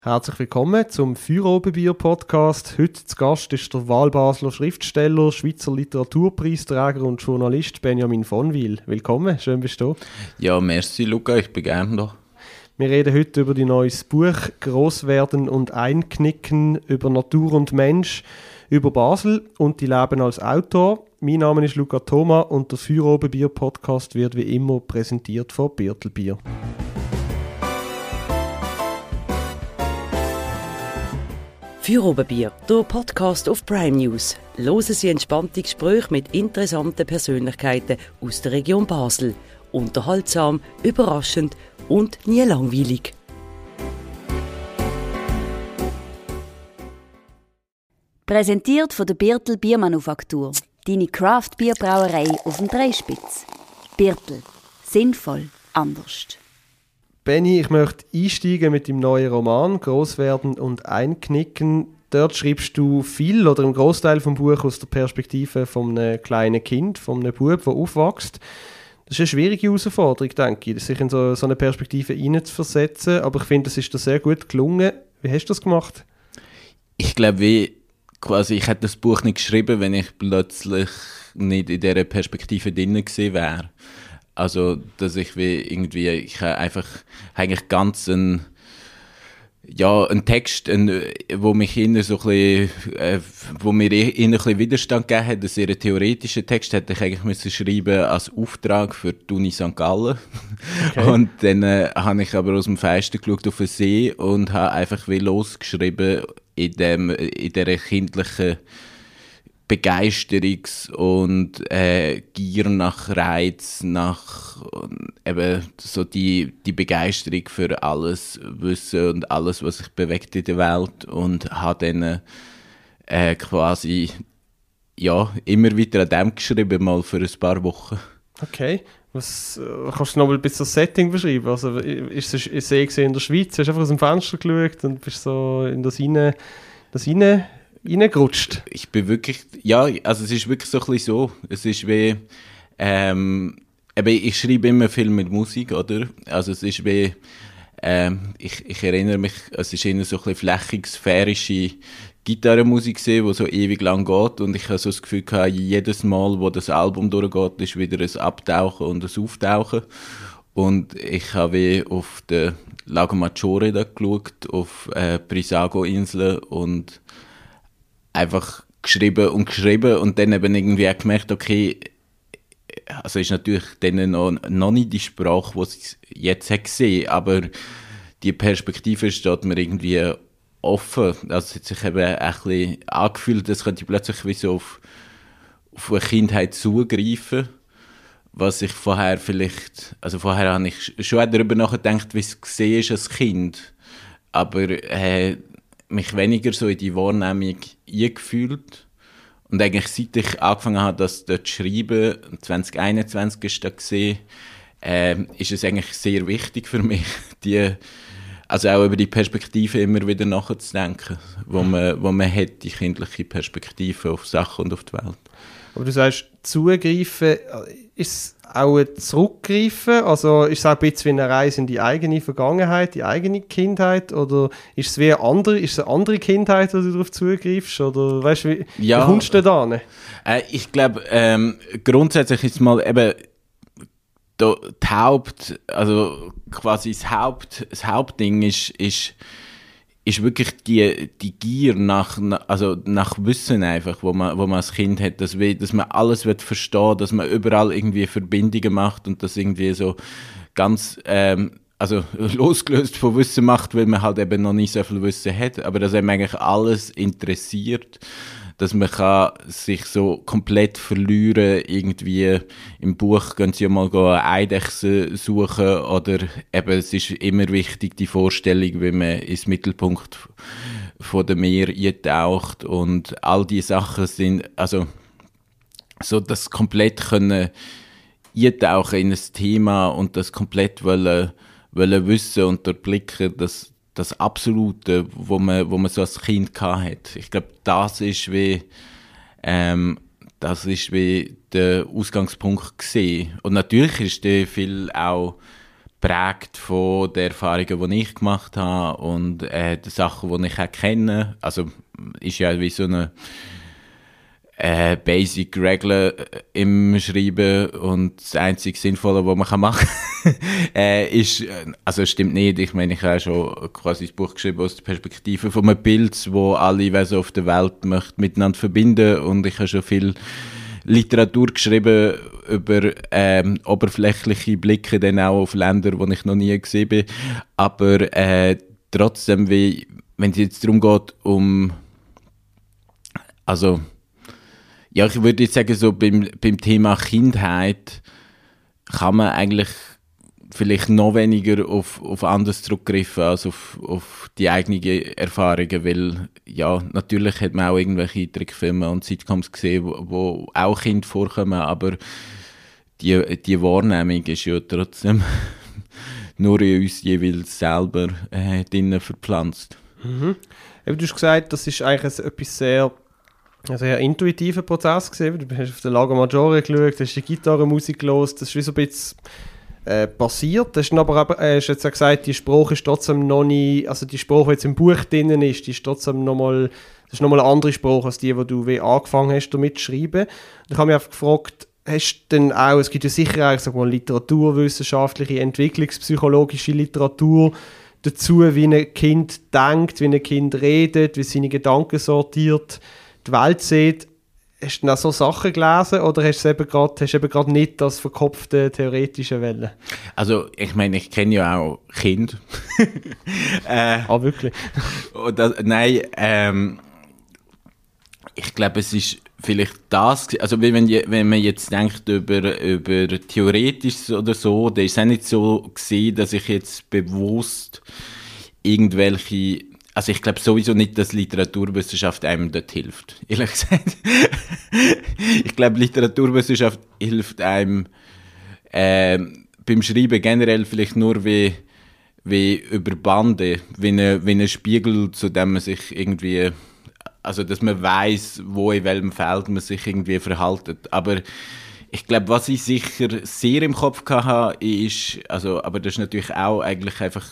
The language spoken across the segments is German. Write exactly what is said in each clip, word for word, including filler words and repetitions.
Herzlich willkommen zum Feuerobenbier-Podcast. Heute zu Gast ist der Wahlbasler Schriftsteller, Schweizer Literaturpreisträger und Journalist Benjamin von Wil. Willkommen, schön bist du da. Ja, merci Luca, ich bin gerne da. Wir reden heute über dein neues Buch «Grosswerden und Einknicken», über Natur und Mensch, über Basel und die Leben als Autor. Mein Name ist Luca Thoma und der Feuerobenbier-Podcast wird wie immer präsentiert von Birtelbier. Feuerobenbier, der Podcast auf Prime News. Hören Sie entspannte Gespräche mit interessanten Persönlichkeiten aus der Region Basel. Unterhaltsam, überraschend und nie langweilig. Präsentiert von der Birtel Biermanufaktur. Deine Craft-Bierbrauerei auf dem Dreispitz. Birtel. Sinnvoll. Anders. Benni, ich möchte einsteigen mit dem neuen Roman «Grosswerden und Einknicken». Dort schreibst du viel oder einen Großteil vom Buch aus der Perspektive von einem kleinen Kind, von einem Bub, der aufwächst. Das ist eine schwierige Herausforderung, denke ich, sich in so, so eine Perspektive hineinzuversetzen. Aber ich finde, es ist dir sehr gut gelungen. Wie hast du das gemacht? Ich glaube, wie quasi, ich hätte das Buch nicht geschrieben, wenn ich plötzlich nicht in dieser Perspektive drin gewesen wäre. Also, dass ich wie irgendwie, ich habe einfach eigentlich ganz ein, ja, ein Text, ein, wo mich innen so ein bisschen, äh, wo mir innen ein bisschen Widerstand gegeben hat, ein sehr theoretischer Text, hätte ich eigentlich müssen schreiben als Auftrag für die Uni Sankt Gallen. Okay. Und dann äh, habe ich aber aus dem Fenster geschaut auf den See und habe einfach wie losgeschrieben in dem, in dieser kindlichen Begeisterungs- und äh, Gier nach Reiz, nach eben so die, die Begeisterung für alles Wissen und alles, was sich bewegt in der Welt, und habe dann äh, quasi ja, immer wieder an dem geschrieben, mal für ein paar Wochen. Okay. Was, äh, kannst du noch mal ein bisschen das Setting beschreiben? Also, ist es ein See in der Schweiz? Hast du einfach aus dem Fenster geschaut und bist so in das rein, das rein reingerutscht? Ich bin wirklich, ja, also es ist wirklich so ein bisschen so. Es ist wie, ähm, eben, ich schreibe immer viel mit Musik, oder? Also es ist wie, ähm, ich, ich erinnere mich, es ist eher so ein bisschen flächig, sphärische Gitarrenmusik, die so ewig lang geht, und ich habe so das Gefühl gehabt, jedes Mal, wo das Album durchgeht, ist wieder ein Abtauchen und ein Auftauchen. Und ich habe wie auf den Lago Maggiore da geschaut, auf äh, Brissago-Inseln, und einfach geschrieben und geschrieben und dann eben irgendwie auch gemerkt, okay, also ist natürlich dann noch, noch nicht die Sprache, die ich jetzt habe gesehen, aber die Perspektive steht mir irgendwie offen. Also es hat sich eben auch ein bisschen angefühlt, dass könnte ich plötzlich wie so auf, auf eine Kindheit zugreifen, was ich vorher vielleicht, also vorher habe ich schon darüber nachgedacht, wie es gesehen ist als Kind, aber äh, mich weniger so in die Wahrnehmung eingefühlt. Und eigentlich seit ich angefangen habe, das dort zu schreiben, zwanzig einundzwanzig ist das gesehen, äh, ist es eigentlich sehr wichtig für mich, die, also auch über die Perspektive immer wieder nachzudenken, wo man, wo man hat, die kindliche Perspektive auf Sachen und auf die Welt. Aber du sagst, zugreifen, ist es auch ein Zurückgreifen? Also ist es auch ein bisschen wie eine Reise in die eigene Vergangenheit, die eigene Kindheit? Oder ist es wie eine andere, ist es eine andere Kindheit, wo du darauf zugreifst? Oder weißt du, wie, ja, wie kommst du da hin? Äh, ich glaube, ähm, grundsätzlich ist mal eben da, die Haupt, also quasi das, Haupt, das Hauptding ist, ist ist wirklich die, die Gier nach, also nach Wissen einfach, wo man, wo man als Kind hat, dass, wir, dass man alles wird verstehen, dass man überall irgendwie Verbindungen macht und das irgendwie so ganz, ähm, also losgelöst von Wissen macht, weil man halt eben noch nicht so viel Wissen hat, aber dass einem eigentlich alles interessiert, dass man kann sich so komplett verlieren, irgendwie im Buch können sie ja mal eine Eidechse suchen, oder eben es ist immer wichtig, die Vorstellung, wie man ins Mittelpunkt von dem Meer eintaucht, und all die Sachen sind, also so das komplett können eintauchen in ein Thema und das komplett wollen, wollen wissen und durchblicken, das das Absolute, wo man, wo man so als Kind hatte. Ich glaube, das ist wie, ähm, das ist wie der Ausgangspunkt gewesen. Und natürlich ist der viel auch geprägt von den Erfahrungen, die ich gemacht habe und äh, die Sachen, die ich auch kenne. Also ist ja wie so eine äh, Basic Regel im Schreiben und das einzige Sinnvolle, was man machen kann, äh, ist, also stimmt nicht, ich meine, ich habe schon quasi das Buch geschrieben aus der Perspektive von einem Bild, wo alle Wesen auf der Welt möchten miteinander verbinden und ich habe schon viel Literatur geschrieben über ähm, oberflächliche Blicke dann auch auf Länder, die ich noch nie gesehen bin, aber äh, trotzdem, wie, wenn es jetzt darum geht, um also ja, ich würde jetzt sagen, so beim, beim Thema Kindheit kann man eigentlich vielleicht noch weniger auf, auf anderes zurückgreifen als auf, auf die eigenen Erfahrungen, weil ja, natürlich hat man auch irgendwelche Trickfilme und Sitcoms gesehen, wo, wo auch Kinder vorkommen, aber die, die Wahrnehmung ist ja trotzdem nur in uns jeweils selber äh, drinnen verpflanzt. Mhm. Du hast gesagt, das ist eigentlich etwas sehr Also ein intuitiver Prozess gesehen. Du hast auf den Lago Maggiore geschaut, hast die Gitarrenmusik gehört, das ist wie so ein bisschen äh, passiert. Du hast aber äh, hast jetzt auch gesagt, die Sprache ist trotzdem noch nicht, also die Sprache, die jetzt im Buch drin ist, die ist trotzdem nochmal, das ist nochmal eine andere Sprache als die, die du wie angefangen hast damit zu schreiben. Und ich habe mich einfach gefragt, hast du denn auch, es gibt ja sicher auch, sag mal, literaturwissenschaftliche, entwicklungspsychologische Literatur dazu, wie ein Kind denkt, wie ein Kind redet, wie seine Gedanken sortiert, die Welt sieht. Hast du dann auch so Sachen gelesen oder hast du eben gerade, hast eben gerade nicht das verkopfte theoretische Welle? Also ich meine, ich kenne ja auch Kinder. äh, ah, wirklich? das, nein, ähm, ich glaube, es ist vielleicht das, also wenn, wenn man jetzt denkt über, über Theoretisches oder so, dann ist es auch nicht so gewesen, dass ich jetzt bewusst irgendwelche, also ich glaube sowieso nicht, dass Literaturwissenschaft einem dort hilft, ehrlich gesagt. Ich glaube, Literaturwissenschaft hilft einem äh, beim Schreiben generell vielleicht nur wie, wie über Bande, wie ein wie eine Spiegel, zu dem man sich irgendwie, also dass man weiss, wo in welchem Feld man sich irgendwie verhaltet. Aber ich glaube, was ich sicher sehr im Kopf hatte, ist, also, aber das ist natürlich auch eigentlich einfach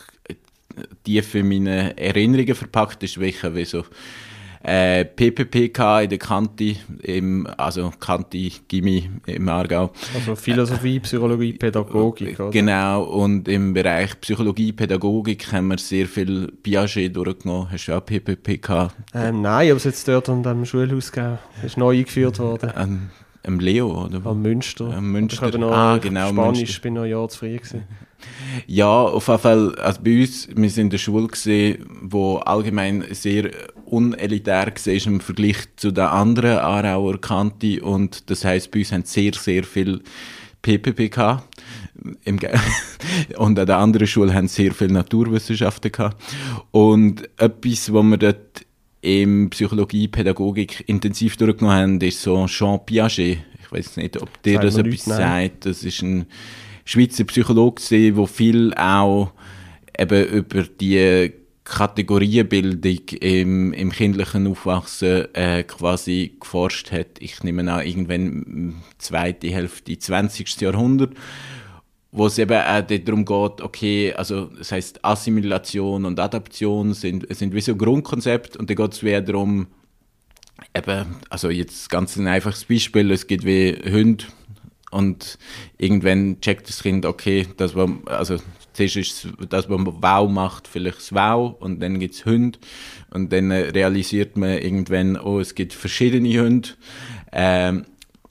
tief in meine Erinnerungen verpackt, ist welcher wie so äh, P P P K in der Kante, im, also Kante Gimmi im Aargau. Also Philosophie, Psychologie, Pädagogik, oder? Genau, und im Bereich Psychologie, Pädagogik haben wir sehr viel Piaget durchgenommen. Hast du auch P P P K? Ähm, nein, aber es jetzt dort an dem Schulhaus gegeben. Das ist neu eingeführt worden. Am, am Leo, oder? Am Münster. Am Münster. Ich habe noch ah, genau, Spanisch, Münster. Ich bin noch ein Jahr zu früh gewesen. Ja, auf jeden Fall, also bei uns, wir sind in der Schule gesehen, wo allgemein sehr unelitär war im Vergleich zu den anderen Aarauer Kante, und das heisst, bei uns haben sehr, sehr viel P P P gehabt. Im Ge- und an der anderen Schule haben sehr viel Naturwissenschaften gehabt. Und etwas, was wir dort in Psychologie, Pädagogik intensiv durchgenommen haben, ist so Jean Piaget. Ich weiß nicht, ob dir das, das etwas sagt. Das ist ein Schweizer Psychologe, der viel auch eben über die Kategorienbildung im, im kindlichen Aufwachsen äh, quasi geforscht hat. Ich nehme an, irgendwann zweite Hälfte zwanzigsten Jahrhundert, wo es eben auch darum geht, okay, also das heisst Assimilation und Adaption sind, sind wie so Grundkonzepte, und dann geht es wieder darum, eben, also jetzt ganz ein einfaches Beispiel, es gibt wie Hunde, und irgendwann checkt das Kind, okay, das war, also zuerst ist das, was man Wow macht, vielleicht das Wow, und dann gibt es Hunde, und dann realisiert man irgendwann, oh, es gibt verschiedene Hunde, ähm,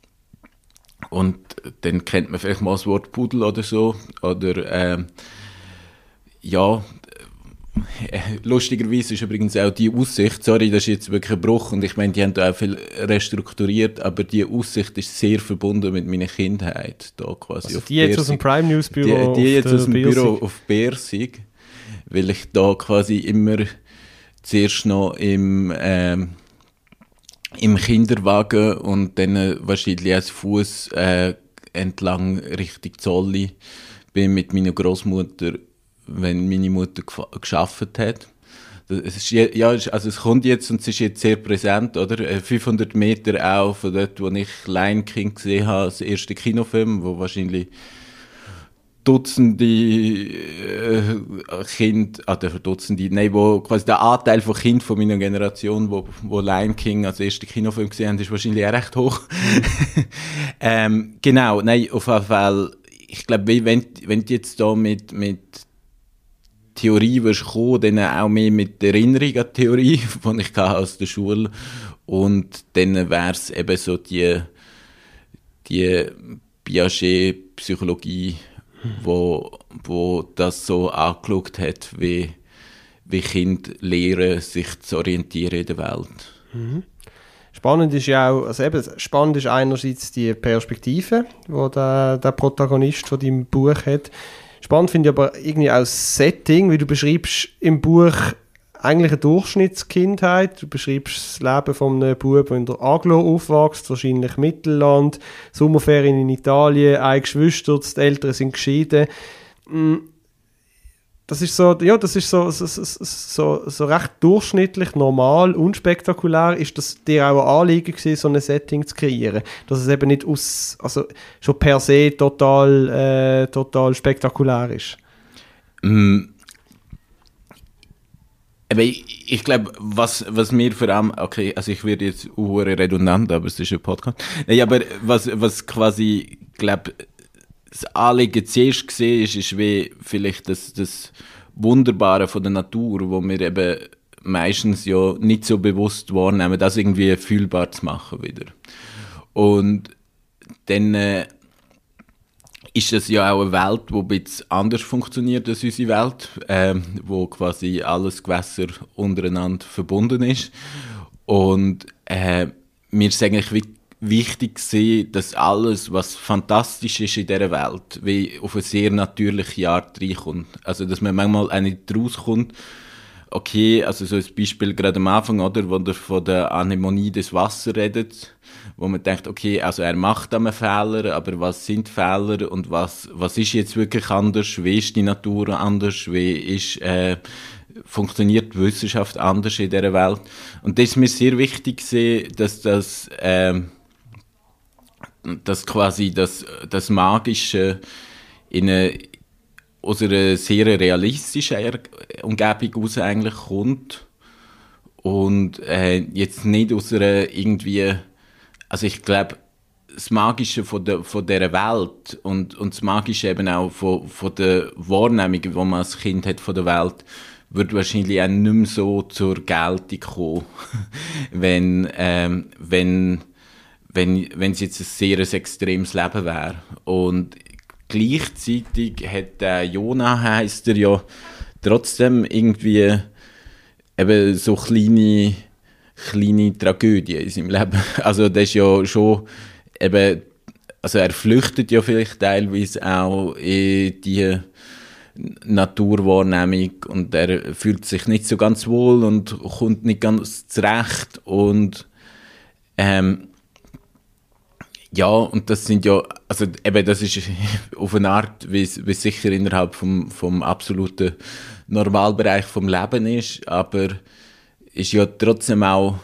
und dann kennt man vielleicht mal das Wort Pudel oder so, oder ähm, ja, lustigerweise ist übrigens auch die Aussicht, sorry, das ist jetzt wirklich ein Bruch, und ich meine, die haben da auch viel restrukturiert, aber die Aussicht ist sehr verbunden mit meiner Kindheit. Da quasi also auf die jetzt Bersig. aus dem Prime News Büro? Die, die jetzt aus dem Bersig. Büro auf Bersig, weil ich da quasi immer zuerst noch im, ähm, im Kinderwagen und dann wahrscheinlich als Fuß äh, entlang Richtung Zolli bin mit meiner Großmutter, wenn meine Mutter gearbeitet hat. Das ist, ja, also es kommt jetzt, und es ist jetzt sehr präsent, oder? fünfhundert Meter auch von dort, wo ich Lion King gesehen habe, das erste Kinofilm, wo wahrscheinlich Dutzende äh, Kinder, oder Dutzende, nein, wo quasi der Anteil von Kindern von meiner Generation, wo, wo Lion King als ersten Kinofilm gesehen haben, ist wahrscheinlich auch recht hoch. ähm, genau, nein, auf jeden Fall, ich glaube, wenn, wenn du jetzt da mit, mit Theorie wirst kommen, dann auch mehr mit der Erinnerung an die Theorie, die ich aus der Schule, und dann wäre es eben so die, die Piaget-Psychologie, wo, wo das so angeschaut hat, wie, wie Kinder lernen, sich zu orientieren in der Welt. Mhm. Spannend ist ja auch, also eben, spannend ist einerseits die Perspektive, die der, der Protagonist von deinem Buch hat. Spannend finde ich aber irgendwie auch das Setting, wie du beschreibst im Buch eigentlich eine Durchschnittskindheit. Du beschreibst das Leben von einem Bub, der in der Aglo aufwächst, wahrscheinlich Mittelland, Sommerferien in Italien, ein Geschwister, die Eltern sind geschieden. Das ist so, ja, das ist so, so, so, so recht durchschnittlich, normal, unspektakulär. Ist das dir auch ein Anliegen gewesen, so ein Setting zu kreieren? Dass es eben nicht aus, also schon per se total, äh, total spektakulär ist? Mm. Aber ich, ich glaube, was, was mir vor allem, okay, also ich werde jetzt uhr redundant, aber es ist ein Podcast. Ja, aber was, was quasi, glaube das Anliegen zuerst gesehen ist, ist wie vielleicht das, das Wunderbare von der Natur, wo wir eben meistens ja nicht so bewusst wahrnehmen, das irgendwie fühlbar zu machen wieder. Und dann äh, ist das ja auch eine Welt, die ein bisschen anders funktioniert als unsere Welt, äh, wo quasi alles Gewässer untereinander verbunden ist. Und äh, mir ist eigentlich wie wichtig gewesen, dass alles, was fantastisch ist in dieser Welt, wie auf eine sehr natürliche Art reinkommt. Also, dass man manchmal auch nicht rauskommt, okay, also so ein Beispiel gerade am Anfang, oder, wo er von der Anemonie des Wassers redet, wo man denkt, okay, also er macht einen Fehler, aber was sind Fehler und was, was ist jetzt wirklich anders, wie ist die Natur anders, wie ist, äh, funktioniert die Wissenschaft anders in dieser Welt. Und das ist mir sehr wichtig gewesen, dass das, äh, dass quasi das, das Magische in eine, aus einer sehr realistischen Umgebung heraus eigentlich kommt und äh, jetzt nicht aus einer irgendwie, also ich glaube, das Magische von der, von dieser Welt und, und das Magische eben auch von, von der Wahrnehmung, die man als Kind hat von der Welt, wird wahrscheinlich auch nicht mehr so zur Geltung kommen, wenn, ähm, wenn, wenn, wenn es jetzt ein sehr ein extremes Leben wäre. Und gleichzeitig hat der Jonah, heisst er ja, trotzdem irgendwie eben so kleine, kleine Tragödien in seinem Leben. Also das ist ja schon eben, also er flüchtet ja vielleicht teilweise auch in die Naturwahrnehmung und er fühlt sich nicht so ganz wohl und kommt nicht ganz zurecht und ähm, ja, und das sind ja, also eben das ist auf eine Art, wie es sicher innerhalb vom, vom absoluten Normalbereich vom Leben ist, aber ist ja trotzdem auch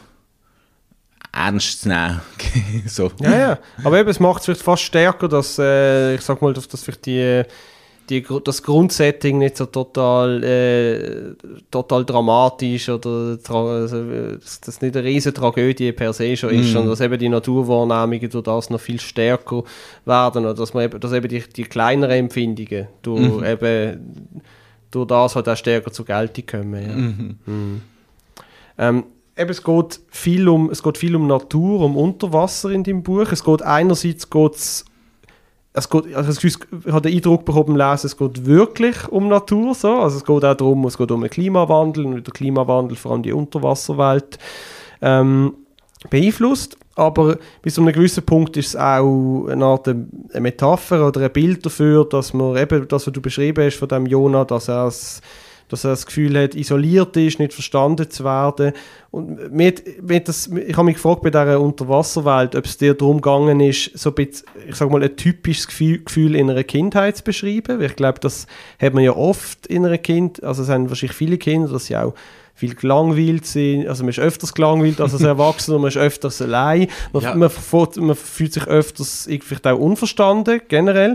ernst zu nehmen. So. Ja, ja, aber eben, es macht es vielleicht fast stärker, dass, äh, ich sag mal, dass vielleicht die Die, das Grundsetting nicht so total, äh, total dramatisch oder tra- also, dass das nicht eine riesige Tragödie per se schon ist, mm. sondern dass eben die Naturwahrnehmungen durch das noch viel stärker werden oder dass, man eben, dass eben die, die kleineren Empfindungen durch, mm. eben, durch das halt auch stärker zur Geltung kommen. Ja. Mm. Mm. Ähm, eben, es geht viel um, es geht viel um Natur, um Unterwasser in dem Buch. Es geht einerseits geht's Es geht, also ich habe den Eindruck bekommen, lesen, es geht wirklich um Natur. So. Also es geht auch darum, es geht um den Klimawandel und der Klimawandel vor allem die Unterwasserwelt ähm, beeinflusst. Aber bis zu einem gewissen Punkt ist es auch eine Art eine Metapher oder ein Bild dafür, dass man eben das, was du beschrieben hast von dem Jonah, dass er es dass er das Gefühl hat, isoliert ist, nicht verstanden zu werden. Und mir, mir das, ich habe mich gefragt bei dieser Unterwasserwelt, ob es dir darum gegangen ist, so ein bisschen, ich sag mal, ein typisches Gefühl, Gefühl in einer Kindheit zu beschreiben. Weil ich glaube, das hat man ja oft in einer Kind, also es haben wahrscheinlich viele Kinder, dass sie auch viel gelangweilt sind. Also man ist öfters gelangweilt als Erwachsener, man ist öfters allein. Man, ja. man, man fühlt sich öfters vielleicht auch unverstanden, generell.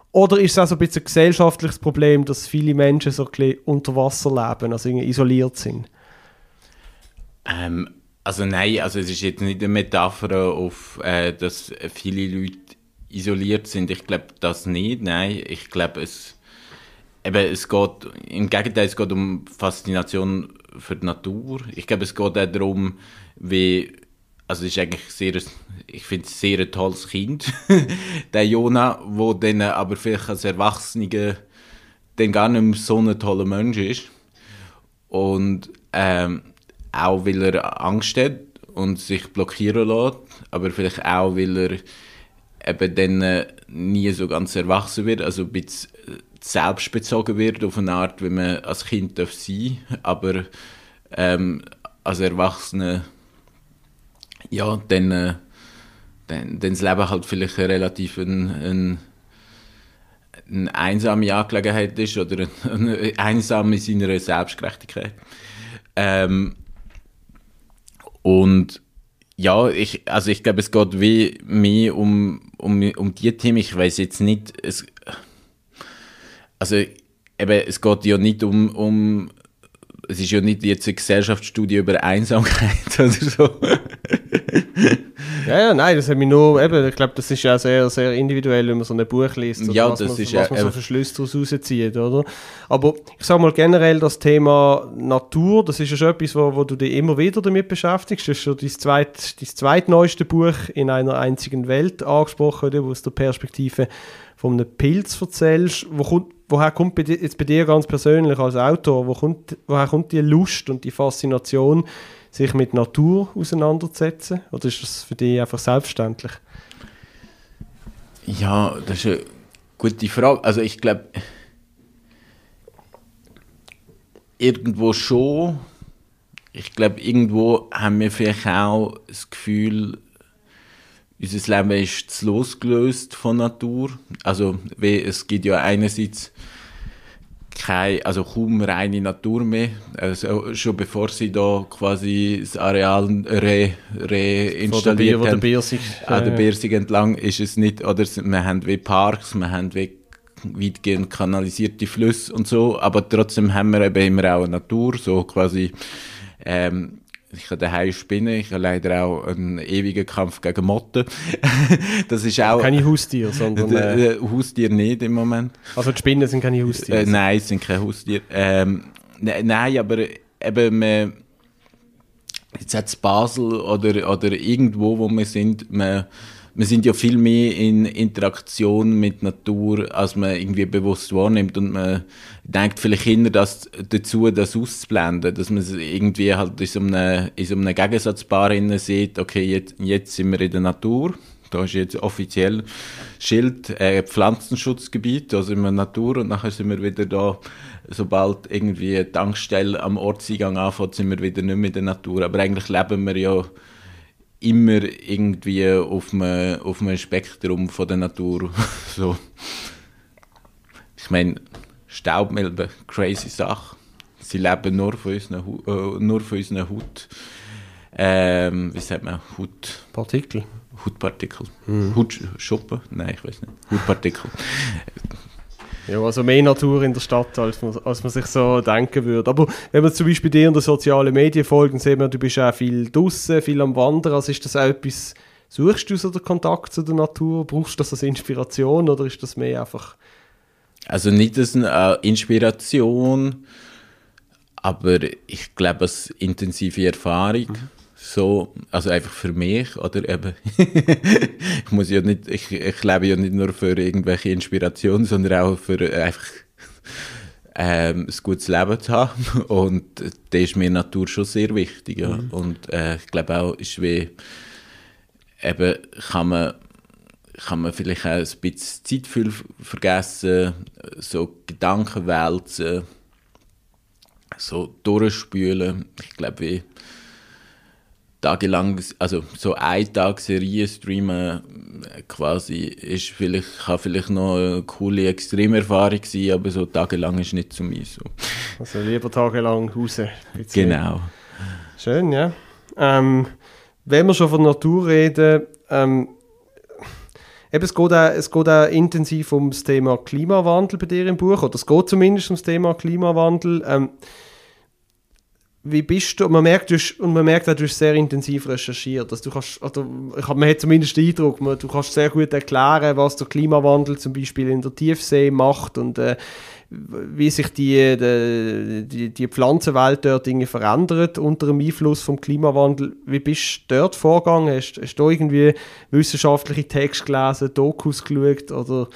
Oder ist es auch so ein bisschen ein gesellschaftliches Problem, dass viele Menschen so ein bisschen unter Wasser leben, also irgendwie isoliert sind? Ähm, also nein, also es ist jetzt nicht eine Metapher auf, äh, dass viele Leute isoliert sind. Ich glaube das nicht, nein. Ich glaube, es, eben, es geht, im Gegenteil, es geht um Faszination für die Natur. Ich glaube, es geht auch darum, wie, also es ist eigentlich sehr, ich finde es sehr ein tolles Kind, der Jonah, wo dann aber vielleicht als Erwachsener dann gar nicht mehr so ein toller Mensch ist. Und ähm, auch weil er Angst hat und sich blockieren lässt, aber vielleicht auch, weil er eben dann äh, nie so ganz erwachsen wird, also ein bisschen selbstbezogen wird auf eine Art, wie man als Kind darf sein, aber ähm, als Erwachsene ja, dann, äh, dann, dann das Leben halt vielleicht eine relativ ein, ein, eine einsame Angelegenheit ist oder ein, ein, einsam in seiner Selbstgerechtigkeit. Ähm, und ja, ich, also ich glaube, es geht wie mehr um, um, um die Themen. Ich weiß jetzt nicht, es, also eben, es geht ja nicht um, um, es ist ja nicht jetzt eine Gesellschaftsstudie über Einsamkeit oder so. Ja, ja, nein, das hat mich nur, eben, ich glaube, das ist ja sehr, sehr individuell, wenn man so ein Buch liest, oder ja, was, das man, ist was ja, man so für Schlüsse daraus rauszieht, oder? Aber ich sage mal generell, das Thema Natur, das ist ja schon etwas, wo, wo du dich immer wieder damit beschäftigst. Das ist schon dein, zweit, dein zweitneueste Buch in einer einzigen Welt angesprochen, oder, wo du aus der Perspektive von einem Pilz erzählst. Wo kommt, woher kommt bei dir, jetzt bei dir ganz persönlich als Autor, wo kommt, woher kommt die Lust und die Faszination, sich mit Natur auseinanderzusetzen? Oder ist das für dich einfach selbstverständlich? Ja, das ist eine gute Frage. Also ich glaube, irgendwo schon. Ich glaube, irgendwo haben wir vielleicht auch das Gefühl, unser Leben ist zu losgelöst von Natur. Also wie, es gibt ja einerseits keine, also kaum reine Natur mehr. Also schon bevor sie da quasi das Areal re, reinstalliert haben. An der äh, Birsig entlang ist es nicht, oder wir haben wie Parks, wir haben wie weitgehend kanalisierte Flüsse und so, aber trotzdem haben wir eben immer auch eine Natur, so quasi ähm, ich kann daheim spinnen, ich habe leider auch einen ewigen Kampf gegen Motten. Das ist auch... Keine Haustiere, sondern... Äh, äh, Haustiere nicht im Moment. Also die Spinnen sind keine Haustiere? Äh, nein, es sind keine Haustiere. Ähm, ne, nein, aber eben, man, jetzt hat es Basel oder, oder irgendwo, wo wir sind, man, wir sind ja viel mehr in Interaktion mit Natur, als man irgendwie bewusst wahrnimmt, und man denkt vielleicht hinter das dazu, das auszublenden, dass man irgendwie halt in so einem, in so einem Gegensatzpaar sieht, okay, jetzt, jetzt sind wir in der Natur, da ist jetzt offiziell Schild, äh, Pflanzenschutzgebiet, da sind wir in der Natur, und nachher sind wir wieder da, sobald irgendwie eine Tankstelle am Ortseingang anfängt, sind wir wieder nicht mehr in der Natur, aber eigentlich leben wir ja immer irgendwie auf einem, auf einem Spektrum von der Natur. So. Ich meine, Staubmilben, crazy Sache. Sie leben nur von unseren, äh, nur von unseren Haut. Ähm, wie sagt man? Haut... Partikel. Hautpartikel. Mhm. Hautschuppen? Nein, ich weiß nicht. Hautpartikel. Ja, also mehr Natur in der Stadt, als man, als man sich so denken würde. Aber wenn man zum Beispiel dir in den sozialen Medien folgt, dann sieht man, du bist auch viel draussen, viel am Wandern. Also ist das auch etwas, suchst du so den Kontakt zu der Natur? Brauchst du das als Inspiration, oder ist das mehr einfach... Also nicht als eine Inspiration, aber ich glaube, als intensive Erfahrung. Mhm. So, also einfach für mich, oder eben, ich muss ja nicht, ich, ich lebe ja nicht nur für irgendwelche Inspiration, sondern auch für einfach ähm, ein gutes Leben zu haben, und da ist mir Natur schon sehr wichtig, ja. Mhm. Und äh, ich glaube auch, ist wie, eben kann man, kann man vielleicht auch ein bisschen Zeitgefühl vergessen, so Gedanken wälzen, so durchspülen, ich glaube wie, tagelang, also so eine Tag Serie streamen quasi, ist vielleicht, kann vielleicht noch eine coole Extremerfahrung sein, aber so tagelang ist nicht zu mir so. Also lieber tagelang raus. Genau. Schön, ja. Ähm, wenn wir schon von Natur reden, ähm, eben, es geht, auch, es geht auch intensiv um das Thema Klimawandel bei dir im Buch, oder es geht zumindest um das Thema Klimawandel. Ähm, wie bist du, man merkt, du hast, und man merkt auch, du hast sehr intensiv recherchiert, dass du kannst, oder ich hab, man hat zumindest den Eindruck, man, du kannst sehr gut erklären, was der Klimawandel zum Beispiel in der Tiefsee macht und äh, wie sich die, die, die, die Pflanzenwelt dort irgendwie verändert unter dem Einfluss vom Klimawandel. Wie bist du dort vorgegangen? Hast, hast du irgendwie wissenschaftliche Texte gelesen, Dokus geschaut oder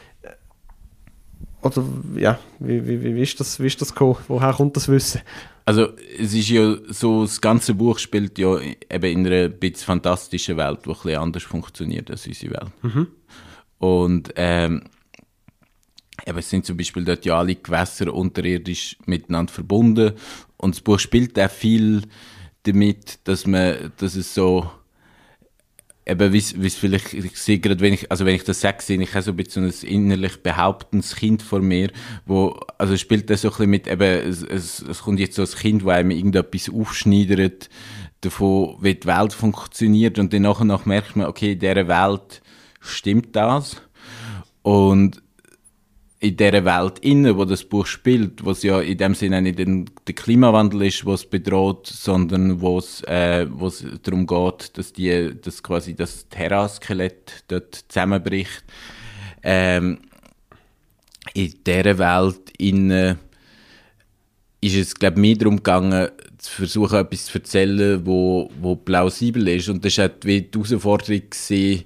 oder ja, wie, wie, wie ist das, wie ist das gekommen? Woher kommt das Wissen? Also es ist ja so, das ganze Buch spielt ja eben in einer bisschen fantastischen Welt, die ein bisschen anders funktioniert als unsere Welt. Mhm. Und ähm, eben, es sind zum Beispiel dort ja alle Gewässer unterirdisch miteinander verbunden und das Buch spielt auch viel damit, dass man, dass es so eben, wie es vielleicht, ich sehe gerade, wenn ich, also wenn ich das sage, sehe ich auch so ein bisschen so ein innerlich behauptendes Kind vor mir, wo, also spielt das so ein bisschen mit, eben, es, es, es kommt jetzt so ein Kind, wo einem irgendetwas aufschneidert, davon, wie die Welt funktioniert und dann nach und nach merkt man, okay, in dieser Welt stimmt das und in dieser Welt inne, wo das Buch spielt, wo es ja in dem Sinne nicht den, der Klimawandel ist, was es bedroht, sondern wo es äh, wo es darum geht, dass die, dass quasi das Terra-Skelett dort zusammenbricht. Ähm, in dieser Welt inne ist es, glaube ich, mehr darum gegangen, zu versuchen, etwas zu erzählen, wo, wo plausibel ist. Und das war wie die Herausforderung gewesen,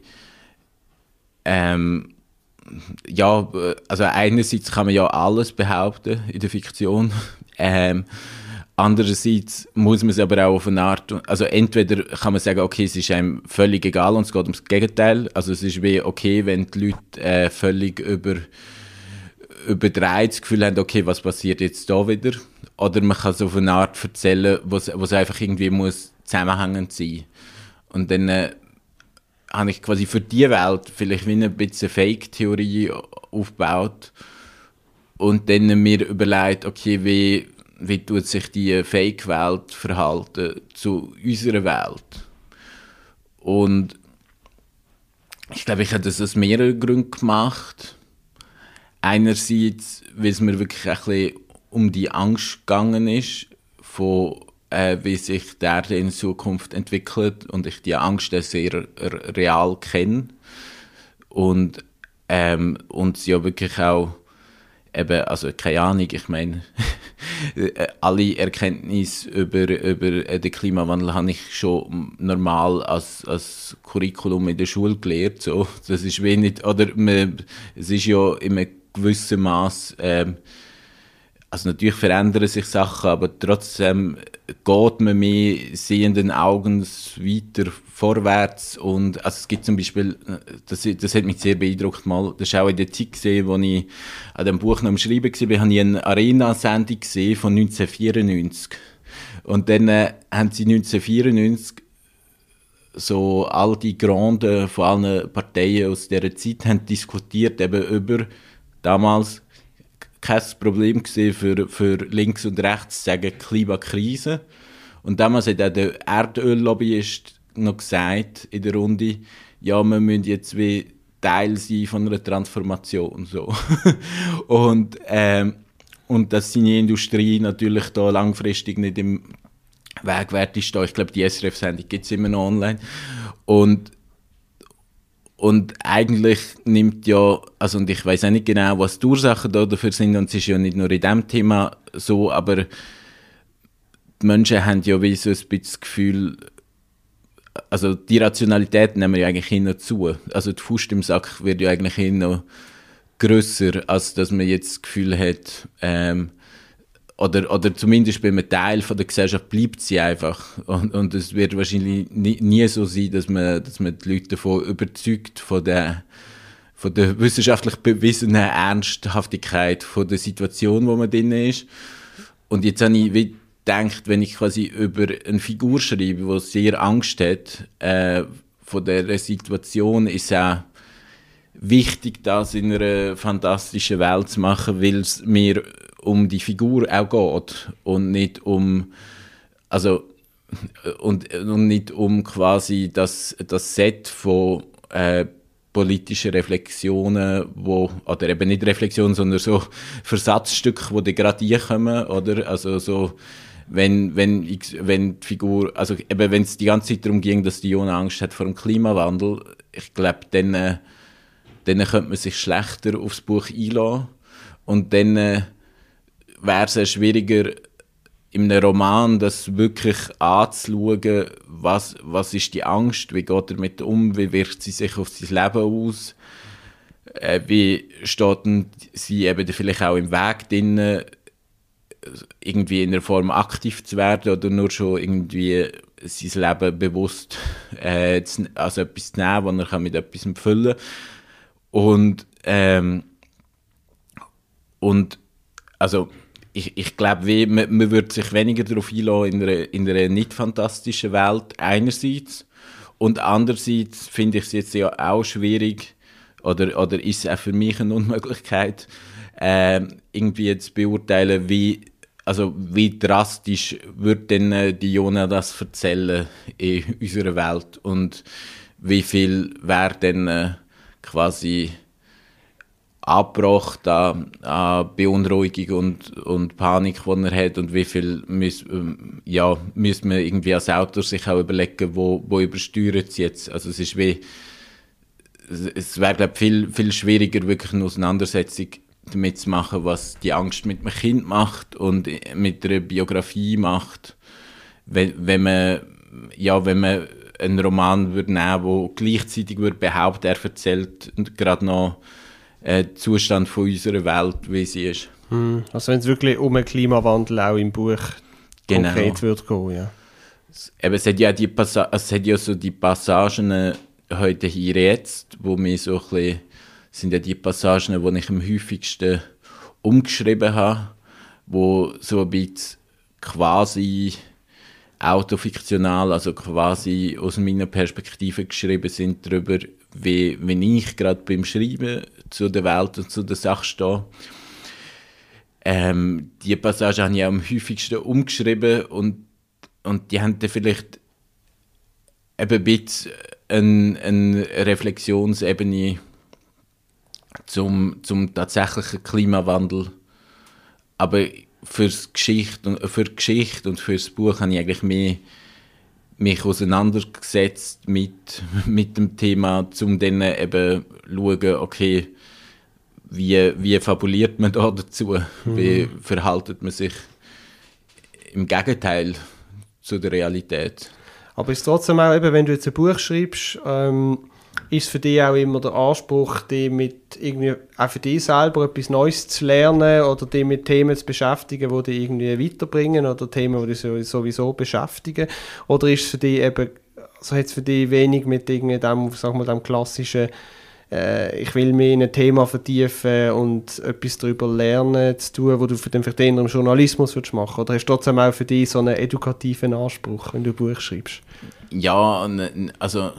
ähm, ja, also einerseits kann man ja alles behaupten in der Fiktion, ähm, andererseits muss man es aber auch auf eine Art, also entweder kann man sagen, okay, es ist einem völlig egal und es geht ums Gegenteil, also es ist wie okay, wenn die Leute äh, völlig über überdreht das Gefühl haben, okay, was passiert jetzt da wieder, oder man kann es auf eine Art erzählen, wo es einfach irgendwie muss zusammenhängend sein und dann äh, habe ich quasi für die Welt vielleicht wie ein bisschen Fake-Theorie aufgebaut und dann mir überlegt, okay, wie, wie tut sich die Fake-Welt verhalten zu unserer Welt? Und ich glaube, ich habe das aus mehreren Gründen gemacht. Einerseits, weil es mir wirklich ein bisschen um die Angst gegangen ist, von Äh, wie sich die Erde in Zukunft entwickelt und ich die Angst sehr real kenne und, ähm, und sie ja wirklich auch eben, also keine Ahnung, ich meine alle Erkenntnisse über, über den Klimawandel habe ich schon normal als, als Curriculum in der Schule gelernt, so. Das ist wenig, oder man, es ist ja in einem gewissen Maß ähm, also natürlich verändern sich Sachen, aber trotzdem geht man mehr sehenden Augens weiter vorwärts und also es gibt zum Beispiel, das, das hat mich sehr beeindruckt mal, das war auch in der Zeit gesehen, wo ich an dem Buch noch am Schreiben war, habe ich eine Arena-Sendung gesehen von neunzehnhundertvierundneunzig und dann äh, haben sie neunzehnhundertvierundneunzig so all die Granden von allen Parteien aus dieser Zeit haben diskutiert eben über damals kein Problem gesehen für, für links und rechts zu sagen Klimakrise. Und damals hat auch der Erdöllobbyist noch gesagt in der Runde, ja, wir müssen jetzt wie Teil sein von einer Transformation. So. und, ähm, und dass seine Industrie natürlich da langfristig nicht im Wegwert ist. Da. Ich glaube, die S R F-Sendung gibt es immer noch online. Und Und eigentlich nimmt ja, also und ich weiß auch nicht genau, was die Ursachen da dafür sind, und es ist ja nicht nur in diesem Thema so, aber die Menschen haben ja wie so ein bisschen das Gefühl, also die Rationalität nehmen wir ja eigentlich hin und zu. Also die Faust im Sack wird ja eigentlich hin noch grösser, als dass man jetzt das Gefühl hat, ähm, Oder, oder zumindest bei einem Teil von der Gesellschaft bleibt sie einfach. Und, und es wird wahrscheinlich nie, nie so sein, dass man, dass man die Leute davon überzeugt, von der, von der wissenschaftlich bewiesenen Ernsthaftigkeit von der Situation, wo man drin ist. Und jetzt habe ich wie gedacht, wenn ich quasi über eine Figur schreibe, die sehr Angst hat, äh, von dieser Situation, ist es auch wichtig, das in einer fantastischen Welt zu machen, weil es mir um die Figur auch geht und nicht um, also, und, und nicht um quasi das, das Set von äh, politische Reflexionen, wo, oder eben nicht Reflexionen, sondern so Versatzstücke, die gerade hier kommen, oder? Also so, wenn, wenn, ich, wenn die Figur, also eben wenn es die ganze Zeit darum ging, dass die Jona Angst hat vor dem Klimawandel, ich glaube, dann, äh, dann könnte man sich schlechter aufs Buch einlassen und dann äh, wäre es auch schwieriger, in einem Roman das wirklich anzuschauen, was, was ist die Angst, wie geht er damit um, wie wirkt sie sich auf sein Leben aus, äh, wie steht sie eben vielleicht auch im Weg drin, irgendwie in einer Form aktiv zu werden oder nur schon irgendwie sein Leben bewusst äh, zu, also etwas zu nehmen, was er mit etwas füllen kann. Und, ähm, und also ich, ich glaube, man, man würde sich weniger darauf einlassen in einer, in einer nicht fantastischen Welt einerseits und andererseits finde ich es jetzt ja auch schwierig oder, oder ist es auch für mich eine Unmöglichkeit, äh, irgendwie zu beurteilen, wie, also wie drastisch wird denn äh, die Jona das erzählen in unserer Welt und wie viel wäre denn äh, quasi abgebracht an, an Beunruhigung und, und Panik, die er hat und wie viel muss, ja, muss man irgendwie als Autor sich auch überlegen, wo, wo übersteuert es jetzt. Also es ist wie, es wäre glaube ich viel, viel schwieriger, wirklich eine Auseinandersetzung damit zu machen, was die Angst mit einem Kind macht und mit einer Biografie macht, wenn, wenn man, ja, wenn man einen Roman würde nehmen, wo gleichzeitig würde behaupten, er erzählt gerade noch äh, Zustand von unserer Welt, wie sie ist. Hm. Also wenn es wirklich um einen Klimawandel auch im Buch genau. konkret wird gehen, ja. Eben, es hat ja die Passa- es hat ja so die Passagen heute hier jetzt, wo mir so ein bisschen, sind ja die Passagen, die ich am häufigsten umgeschrieben habe, wo so ein bisschen quasi autofiktional, also quasi aus meiner Perspektive geschrieben sind darüber, wie, wie ich gerade beim Schreiben zu der Welt und zu der Sache stehe. Ähm, die Passage habe ich am häufigsten umgeschrieben und, und die haben dann vielleicht eben ein bisschen eine, eine Reflexionsebene zum, zum tatsächlichen Klimawandel. Aber für's Geschichte und, für die Geschichte und für das Buch habe ich eigentlich mehr mich auseinandergesetzt mit, mit dem Thema, um dann eben zu schauen, okay, wie, wie fabuliert man da dazu? Mhm. Wie verhaltet man sich im Gegenteil zu der Realität? Aber ist trotzdem auch, eben, wenn du jetzt ein Buch schreibst, ähm, ist für dich auch immer der Anspruch, dich mit irgendwie auch für dich selber etwas Neues zu lernen oder dich mit Themen zu beschäftigen, die dich irgendwie weiterbringen oder Themen, die dich sowieso beschäftigen? Oder ist es für dich eben, also hat es für dich wenig mit irgendwie dem, sag mal, dem klassischen äh, ich will mich in ein Thema vertiefen und etwas darüber lernen zu tun, wo du für den, für den Journalismus würdest machen? Oder hast du trotzdem auch für dich so einen edukativen Anspruch, wenn du ein Buch schreibst? Ja, also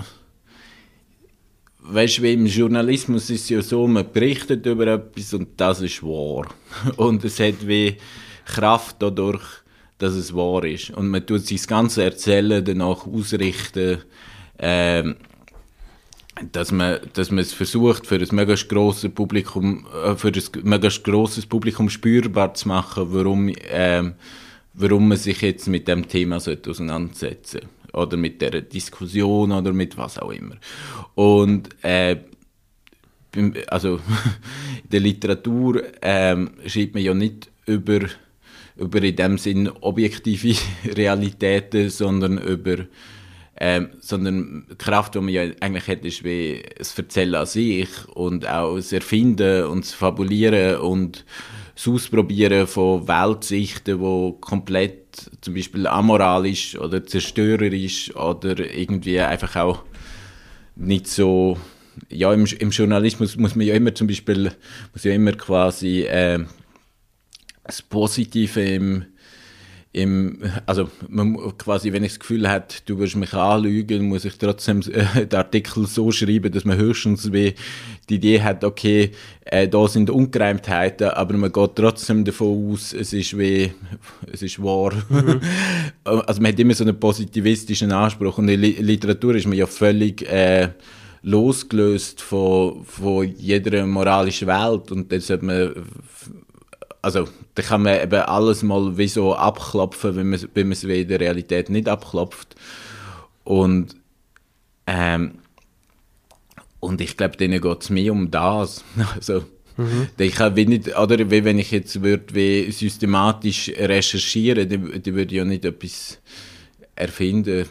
weißt du, wie im Journalismus ist es ja so, man berichtet über etwas und das ist wahr. Und es hat wie Kraft dadurch, dass es wahr ist. Und man tut sich das ganze Erzählen danach ausrichten, ähm, dass man, dass man es versucht, für ein möglichst grosses Publikum, äh, für ein möglichst grosses Publikum spürbar zu machen, warum, ähm, warum man sich jetzt mit dem Thema auseinandersetzen sollte. Oder mit der Diskussion oder mit was auch immer. Und äh, also in der Literatur ähm, schreibt man ja nicht über, über in dem Sinn objektive Realitäten, sondern über ähm, sondern die Kraft, die man ja eigentlich hat, ist wie das Erzählen an sich und auch das Erfinden und das Fabulieren und das Ausprobieren von Weltsichten, die komplett zum Beispiel amoralisch oder zerstörerisch oder irgendwie einfach auch nicht so, ja, im, im Journalismus muss man ja immer zum Beispiel, muss ja immer quasi äh, das Positive im, im, also man, quasi, wenn ich das Gefühl habe, du wirst mich anlügen, muss ich trotzdem äh, den Artikel so schreiben, dass man höchstens wie die Idee hat, okay, äh, da sind Ungereimtheiten, aber man geht trotzdem davon aus, es ist wie, es ist wahr. Mhm. Also man hat immer so einen positivistischen Anspruch und in Literatur ist man ja völlig, äh, losgelöst von, von jeder moralischen Welt und dann sollte man, also da kann man eben alles mal wie so abklopfen, wenn man, wenn man es wie in der Realität nicht abklopft. Und ähm, und ich glaube, denen geht es mehr um das. Also, mhm. ich kann wie nicht, oder wie wenn ich jetzt würde, wie systematisch recherchieren, dann, dann würde ich ja nicht etwas erfinden.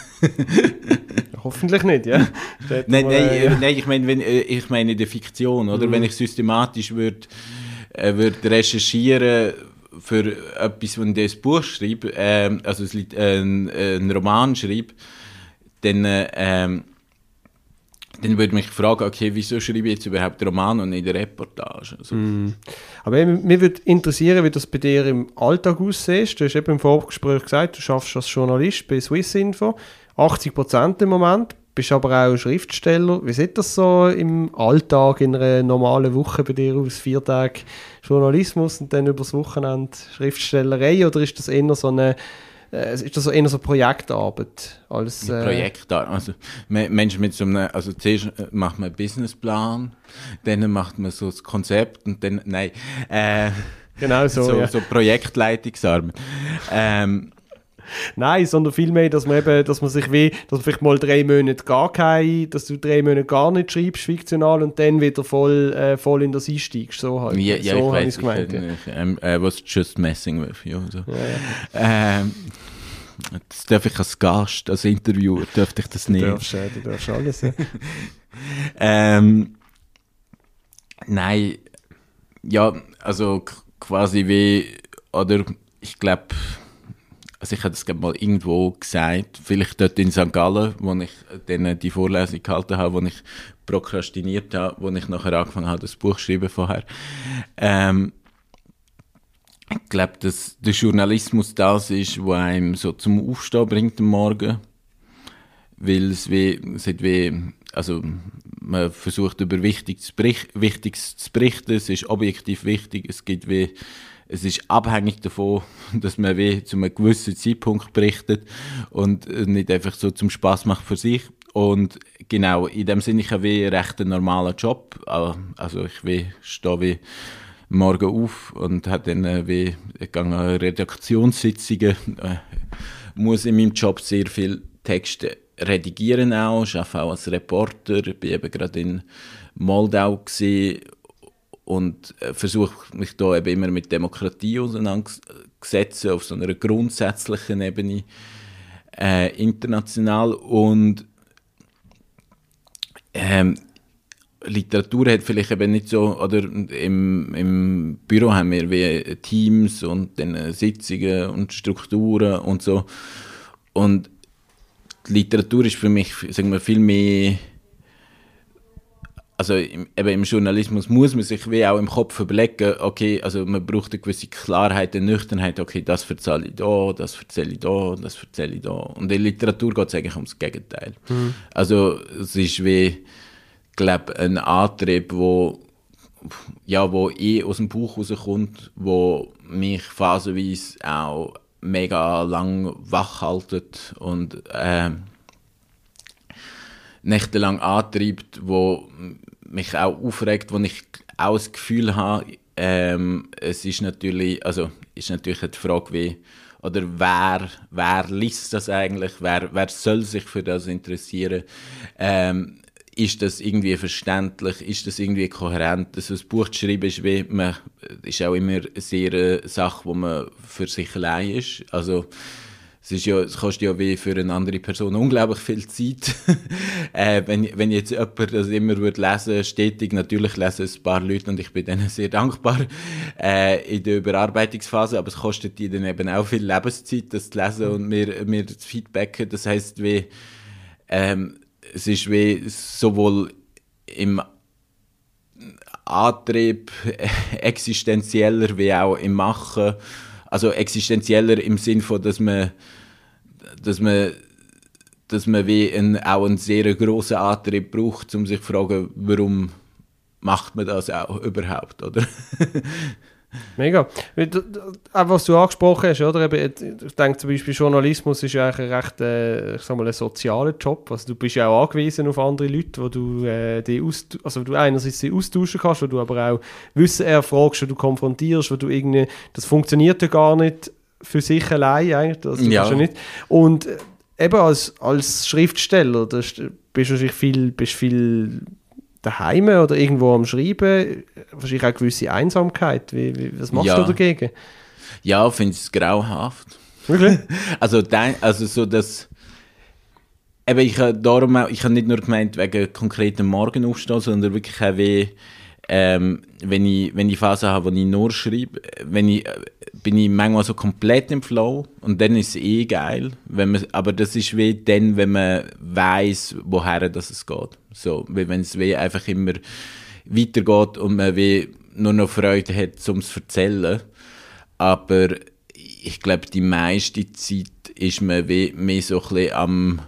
Hoffentlich nicht, ja. nein, nein, äh, nein, ich meine, wenn, ich meine in der Fiktion, oder? Mhm. Wenn ich systematisch würde äh, würd recherchieren für etwas, wenn ich ein Buch schreibe, äh, also ein, äh, ein Roman schreibe, dann, äh, dann würde mich fragen, okay, wieso schreibe ich jetzt überhaupt Roman und nicht eine Reportage? Also. Mm. Aber mich würde interessieren, wie das bei dir im Alltag aussieht. Du hast eben im Vorgespräch gesagt, du arbeitest als Journalist bei Swissinfo, achtzig Prozent im Moment, bist aber auch Schriftsteller. Wie sieht das so im Alltag in einer normalen Woche bei dir aus? Vier Tage Journalismus und dann übers Wochenende Schriftstellerei? Oder ist das eher so eine ist das so eher so Projektarbeit? Als, äh Projektarbeit. Also, Menschen mit so einem, also zuerst macht man einen Businessplan, dann macht man so das Konzept und dann, nein, äh, genau so, so, ja. so Projektleitungsarbeit. ähm, Nein, sondern vielmehr, dass man eben, dass man sich wie, dass man vielleicht mal drei Monate gar kein, dass du drei Monate gar nicht schreibst, fiktional, und dann wieder voll, äh, voll in das einsteigst. So halt. Ja, ja, so ich weiß, gemeint, ich, ja. ich, I was just messing with you. So. Ja, ja. Ähm, das darf ich als Gast, als Interviewer, dürfte ich das nicht. Du darfst, äh, du darfst alles, ja. ähm, nein, ja, also quasi wie, oder ich glaube, also ich habe das mal irgendwo gesagt, vielleicht dort in Sankt Gallen, wo ich dann die Vorlesung gehalten habe, wo ich prokrastiniert habe, wo ich nachher angefangen habe, das Buch zu schreiben vorher. Ähm, ich glaube, dass der Journalismus das ist, was einem so zum Aufstehen bringt am Morgen. Weil es wie, es hat wie, also man versucht über Wichtiges, Wichtiges zu berichten, es ist objektiv wichtig, es gibt wie, es ist abhängig davon, dass man wie zu einem gewissen Zeitpunkt berichtet und nicht einfach so zum Spass macht für sich. Und genau, in dem Sinne, ich habe wie einen recht normalen Job. Also ich wie, stehe wie morgen auf und habe dann wie gegangen Redaktionssitzungen, äh, muss in meinem Job sehr viel Texte redigieren auch, ich arbeite auch als Reporter, bin eben gerade in Moldau gewesen und versuche mich da eben immer mit Demokratie auseinanderzusetzen, auf so einer grundsätzlichen Ebene, äh, international. Und ähm, Literatur hat vielleicht eben nicht so, oder im, im Büro haben wir wie Teams und dann Sitzungen und Strukturen und so. Und die Literatur ist für mich, sagen wir, viel mehr, also im, eben im Journalismus muss man sich wie auch im Kopf überlegen, okay, also man braucht eine gewisse Klarheit, eine Nüchternheit, okay, das erzähle ich da, das erzähle ich da, das erzähle ich da. Und in der Literatur geht es eigentlich ums Gegenteil. Mhm. Also es ist wie, glaube ein Antrieb, wo, ja, wo eh aus dem Bauch rauskommt, wo mich phasenweise auch mega lang wach haltet und äh, nächtelang antreibt, wo mich auch aufregt, wo ich auch das Gefühl habe, ähm, es ist natürlich, also ist natürlich die Frage, wie, oder wer, wer liest das eigentlich, wer, wer soll sich für das interessieren, ähm, ist das irgendwie verständlich, ist das irgendwie kohärent, also ein Buch zu schreiben ist, wie man, ist auch immer eine sehr eine Sache, wo man für sich allein ist, also es ist ja, es kostet ja wie für eine andere Person unglaublich viel Zeit. äh, wenn, wenn jetzt jemand das immer würde lesen, stetig, natürlich lesen es ein paar Leute und ich bin denen sehr dankbar äh, in der Überarbeitungsphase, aber es kostet die dann eben auch viel Lebenszeit, das zu lesen und mir, mir zu feedbacken. Das heisst, wie, ähm, es ist wie sowohl im Antrieb existenzieller wie auch im Machen, also existenzieller im Sinn von, dass man, dass man, dass man wie ein, auch einen sehr grossen Antrieb braucht, um sich zu fragen, warum macht man das auch überhaupt, oder? Mega. Auch was du angesprochen hast, oder? Ich denke zum Beispiel, Journalismus ist ja eigentlich ein recht äh, ich sag mal, ein sozialer Job. Also du bist ja auch angewiesen auf andere Leute, wo du, äh, die aus, also du einerseits die austauschen kannst, wo du aber auch Wissen erfragst, wo du konfrontierst, wo du irgendwie, das funktioniert ja gar nicht für sich allein eigentlich. Also du ja. ja nicht. Und äh, eben als, als Schriftsteller, das, bist du wahrscheinlich viel, bist viel daheim oder irgendwo am Schreiben, wahrscheinlich auch eine gewisse Einsamkeit. Wie, wie, was machst ja. du dagegen? Ja, ich finde es grauenhaft. Wirklich? also, de, also so das... Eben, ich habe darum auch, ich habe nicht nur gemeint wegen konkretem Morgenaufstehen, sondern wirklich auch wie, ähm, wenn ich, wenn ich Phasen habe, wo ich nur schreibe, wenn ich, bin ich manchmal so komplett im Flow und dann ist es eh geil, wenn man, aber das ist wie dann, wenn man weiss, woher das es geht. So, wie wenn es wie einfach immer weitergeht und man wie nur noch Freude hat, um es zu erzählen. Aber ich glaube, die meiste Zeit ist man wie mehr so ein bisschen am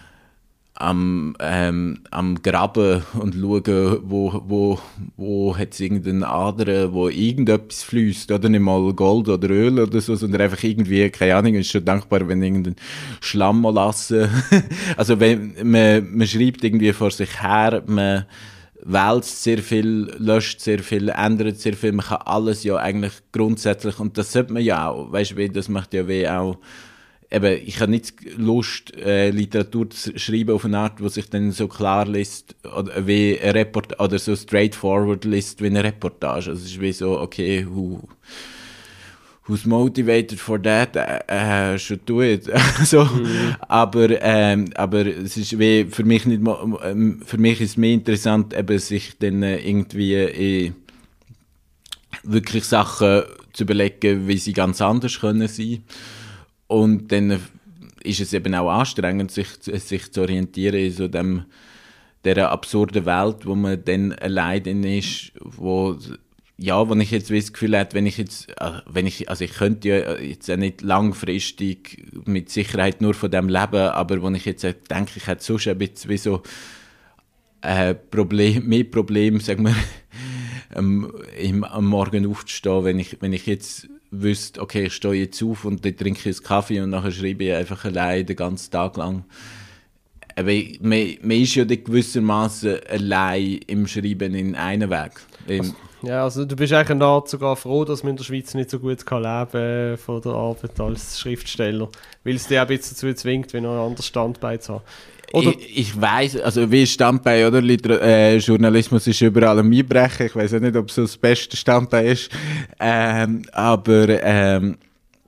am, ähm, am Graben und schauen, wo, wo, wo hat es irgendeinen Ader, wo irgendetwas fließt, oder nicht mal Gold oder Öl oder so, sondern einfach irgendwie, keine Ahnung, ist schon dankbar, wenn irgendein Schlamm mal lassen. Also wenn man, man schreibt irgendwie vor sich her, man wälzt sehr viel, löscht sehr viel, ändert sehr viel, man kann alles ja eigentlich grundsätzlich, und das sollte man ja auch, weißt du, das macht ja weh auch. Eben, ich habe nicht Lust, äh, Literatur zu schreiben auf eine Art, die sich dann so klar liest, oder wie ein Report oder so straightforward liest wie eine Reportage. Also es ist wie so, okay, who, who's motivated for that? Uh, should do it. so, mhm. aber, ähm, aber es ist wie für mich nicht, für mich ist es mehr interessant, eben sich dann irgendwie äh, wirklich Sachen zu überlegen, wie sie ganz anders können sein. Und dann ist es eben auch anstrengend, sich, sich zu orientieren in so dem, dieser absurden Welt, wo man dann allein drin ist, wo, ja, wo ich jetzt das Gefühl habe, wenn ich jetzt, wenn ich, also ich könnte ja jetzt auch nicht langfristig mit Sicherheit nur von dem leben, aber wo ich jetzt denke, ich hätte sonst ein bisschen wie so äh, Problem, mehr Probleme, sagen wir, am, im, am Morgen aufzustehen, wenn ich, wenn ich jetzt wüsste, okay, ich stehe jetzt auf und dann trinke ich einen Kaffee und nachher schreibe ich einfach allein den ganzen Tag lang. Aber man, man ist ja gewissermaßen allein im Schreiben in einem Weg. Also, ja, also du bist eigentlich eine Art sogar froh, dass man in der Schweiz nicht so gut kann leben von der Arbeit als Schriftsteller, weil es dich auch ein bisschen dazu zwingt, wenn du ein anderes Standbein zu haben. Oder? Ich, ich weiss, also wie Standbein, oder? Liter- äh, Journalismus ist überall am Einbrechen. Ich weiss auch nicht, ob es so das beste Standbein ist. Ähm, aber, ähm,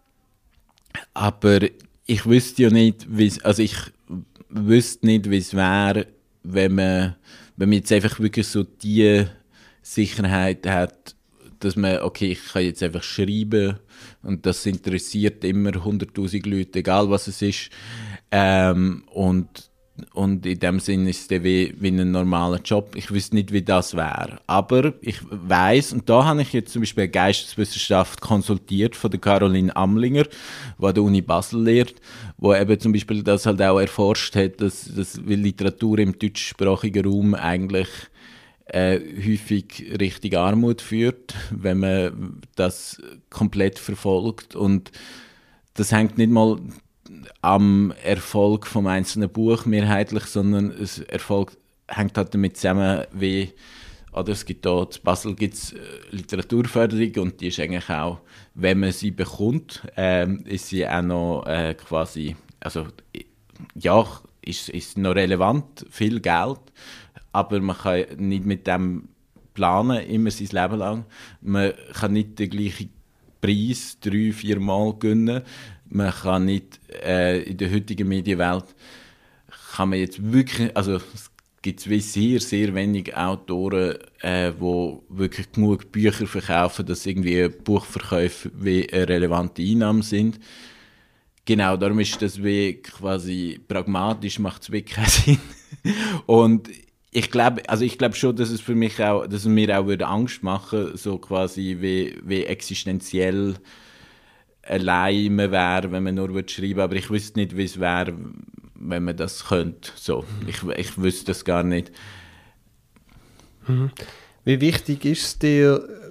aber ich wüsste ja nicht, wie also ich wüsste nicht, wie es wäre, wenn man, wenn man jetzt einfach wirklich so die Sicherheit hat, dass man, okay, ich kann jetzt einfach schreiben und das interessiert immer hunderttausend Leute, egal was es ist. Ähm, und Und in dem Sinn ist es dann wie, wie ein normaler Job. Ich wüsste nicht, wie das wäre. Aber ich weiss, und da habe ich jetzt zum Beispiel eine Geisteswissenschaft konsultiert von der Caroline Amlinger, die an der Uni Basel lehrt, wo eben zum Beispiel das halt auch erforscht hat, dass, dass Literatur im deutschsprachigen Raum eigentlich äh, häufig Richtung Armut führt, wenn man das komplett verfolgt. Und das hängt nicht mal am Erfolg vom einzelnen Buch mehrheitlich, sondern es Erfolg hängt halt damit zusammen, wie, oder es gibt da, in Basel gibt es Literaturförderung und die ist eigentlich auch, wenn man sie bekommt, ähm, ist sie auch noch äh, quasi, also ja, ist, ist noch relevant, viel Geld, aber man kann nicht mit dem planen, immer sein Leben lang. Man kann nicht den gleichen Preis drei, vier Mal gewinnen. Man kann nicht, äh, in der heutigen Medienwelt kann man jetzt wirklich, also es gibt wie sehr, sehr wenige Autoren, äh, die wirklich genug Bücher verkaufen, dass irgendwie Buchverkäufe wie eine relevante Einnahme sind. Genau, darum ist das wie quasi pragmatisch, macht es wirklich keinen Sinn. Und ich glaube, also ich glaube schon, dass es für mich auch, dass es mir auch würde Angst machen, so quasi wie, wie existenziell allein man wäre, wenn man nur schreiben würde. Aber ich wüsste nicht, wie es wäre, wenn man das könnte. So, ich, ich wüsste das gar nicht. Mhm. Wie wichtig ist es dir,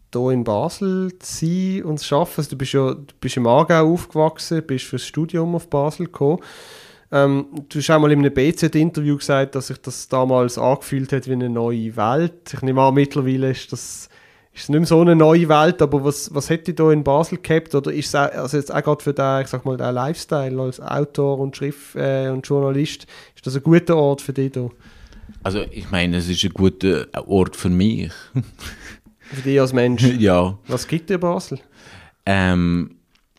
hier in Basel zu sein und zu arbeiten? Also du bist ja du bist im Aargau aufgewachsen, bist fürs Studium auf Basel gekommen. Ähm, du hast auch mal in einem B Z-Interview gesagt, dass sich das damals angefühlt hat wie eine neue Welt. Ich nehme an, mittlerweile ist das ist es nicht mehr so eine neue Welt, aber was, was hätte da in Basel gehabt? Oder ist es auch, also jetzt auch gerade für den, ich sag mal, den Lifestyle als Autor und Schrift äh, und Journalist, ist das ein guter Ort für dich da? Also ich meine, es ist ein guter Ort für mich. Für dich als Mensch? Ja. Was gibt dir Basel? Ähm,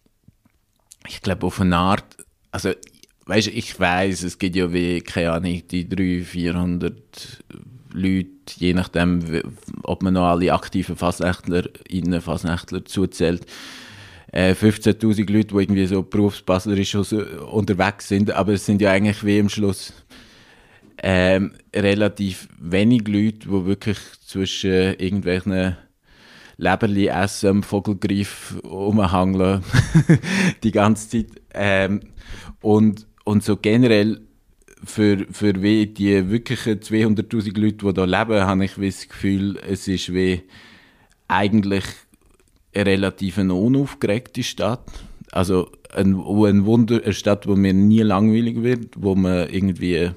ich glaube auf eine Art, also weißt du, ich weiss, es gibt ja wie, keine Ahnung, die dreihundert, vierhundert Leute, je nachdem, ob man noch alle aktiven Fasnächtler, innen Fasnächtler zuzählt, äh, fünfzehntausend Leute, die irgendwie so berufsbaserisch unterwegs sind, aber es sind ja eigentlich wie am Schluss ähm, relativ wenig Leute, die wirklich zwischen irgendwelchen Leberli essen, Vogelgriff rumhangeln die ganze Zeit. Ähm, und, und so generell für, für wie die wirklichen zweihunderttausend Leute, die hier leben, habe ich das Gefühl, es ist wie eigentlich eine relativ unaufgeregte Stadt. Also ein, ein Wunder, eine Stadt, wo mir nie langweilig wird, wo man irgendwie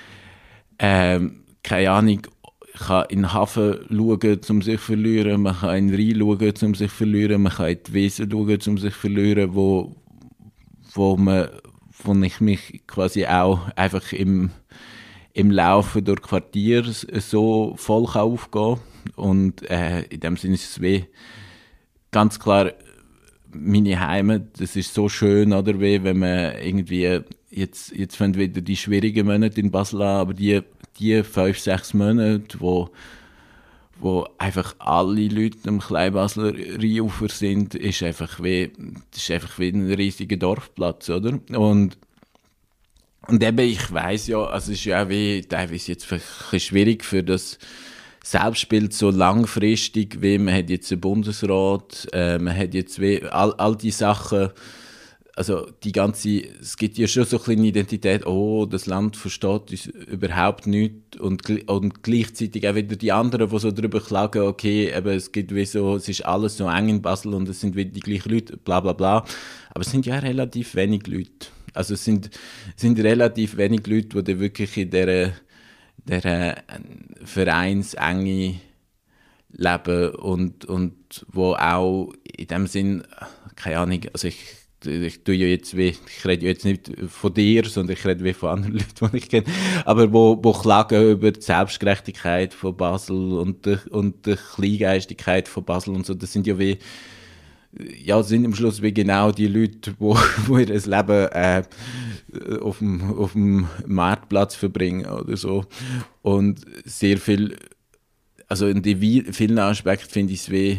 ähm, keine Ahnung, kann in den Hafen schauen, um sich zu verlieren, man kann in den Rhein schauen, um sich zu verlieren, man kann in die Wiese schauen, um sich zu verlieren, wo, wo, man, wo ich mich quasi auch einfach im, im Laufen durch Quartier so voll aufgehen kann. Und äh, in dem Sinne ist es wie ganz klar meine Heimat. Das ist so schön, oder wie, wenn man irgendwie, jetzt, jetzt fangen wieder die schwierigen Monate in Basel an, aber die die fünf, sechs Monate, wo, wo einfach alle Leute am Kleinbasler Rheinufer sind, ist einfach wie, das ist einfach wie ein riesiger Dorfplatz, oder? Und, und eben, ich weiss ja, also es ist ja auch wie, teilweise jetzt vielleicht ein bisschen schwierig für das Selbstbild so langfristig, wie man hat jetzt einen Bundesrat, äh, man hat jetzt wie, all, all die Sachen, also die ganze, es gibt ja schon so eine kleine Identität, oh, das Land versteht uns überhaupt nicht und, und gleichzeitig auch wieder die anderen, die so darüber klagen, okay, eben, es gibt wie so, es ist alles so eng in Basel und es sind wieder die gleichen Leute, bla bla bla, aber es sind ja relativ wenig Leute, also es sind, es sind relativ wenig Leute, die wirklich in dieser, dieser Vereinsenge leben und, und wo auch in dem Sinn, keine Ahnung, also ich ich tue ja jetzt wie, ich rede jetzt nicht von dir, sondern ich rede wie von anderen Leuten, die ich kenne, aber wo, wo klagen über die Selbstgerechtigkeit von Basel und die, und die Kleingeistigkeit von Basel und so, das sind ja wie, ja, sind am Schluss wie genau die Leute, wo, wo ihr das Leben äh, auf dem, auf dem Marktplatz verbringen oder so und sehr viel, also in den vielen Aspekten finde ich es wie,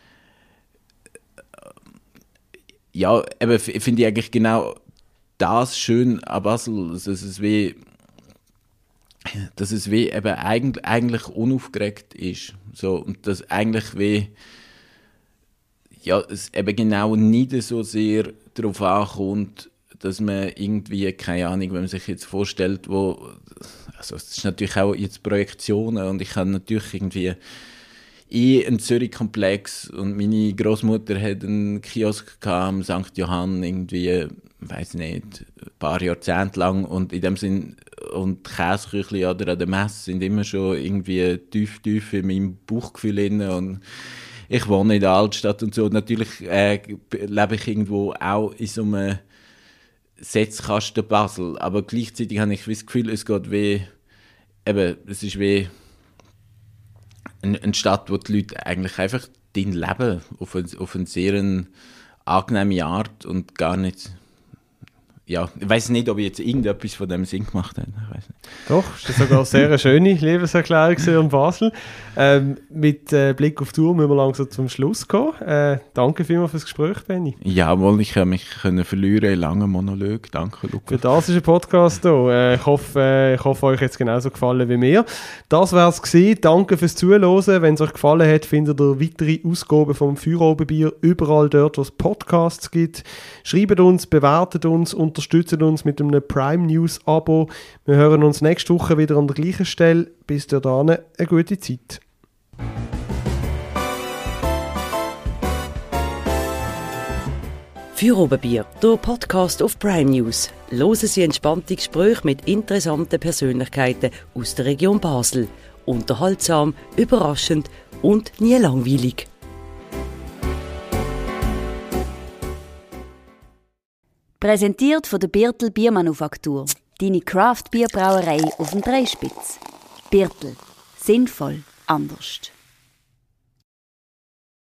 ja, eben finde ich eigentlich genau das schön an Basel, dass es wie, dass es wie eben eigentlich, eigentlich unaufgeregt ist, so, und dass eigentlich wie, ja, es eben genau nicht so sehr darauf ankommt, dass man irgendwie, keine Ahnung, wenn man sich jetzt vorstellt, wo, also es ist natürlich auch jetzt Projektionen und ich habe natürlich irgendwie ich einen Zürich-Komplex und meine Großmutter hat einen Kiosk am Sankt Johann irgendwie, weiß nicht, ein paar Jahrzehnte lang und in dem Sinn und Käseküchli oder an der Messe sind immer schon irgendwie tief, tief in meinem Bauchgefühl drin und ich wohne in der Altstadt und so. Natürlich äh, lebe ich irgendwo auch in so einem Setzkasten Basel, aber gleichzeitig habe ich das Gefühl, es geht wie, eben, es ist wie eine Stadt, wo die Leute eigentlich einfach drin leben, auf eine, auf eine sehr angenehme Art und gar nicht, ja, ich weiss nicht, ob ich jetzt irgendetwas von dem Sinn gemacht habe. Ich weiss nicht. Doch, das war sogar eine sehr schöne Lebenserklärung in Basel. Ähm, mit äh, Blick auf die Uhr müssen wir langsam zum Schluss kommen. Äh, danke vielmals für das Gespräch, Benni. Jawohl, ich habe mich können verlieren in langen Monolog. Danke, Lukas. Für das ist ein Podcast hier. Äh, ich, hoffe, äh, ich hoffe, euch hat es genauso gefallen wie mir. Das war es gewesen. Danke fürs Zuhören. Wenn es euch gefallen hat, findet ihr weitere Ausgaben vom Feierabendbier überall dort, wo es Podcasts gibt. Schreibt uns, bewertet uns, unterstützt uns mit einem Prime News Abo. Wir hören uns nächste Woche wieder an der gleichen Stelle. Bis dahin eine gute Zeit. Für Oberbier, der Podcast auf Prime News. Hören Sie entspannte Gespräche mit interessanten Persönlichkeiten aus der Region Basel. Unterhaltsam, überraschend und nie langweilig. Präsentiert von der Birtel Biermanufaktur. Deine Craft-Bierbrauerei auf dem Dreispitz. Birtel. Sinnvoll anders.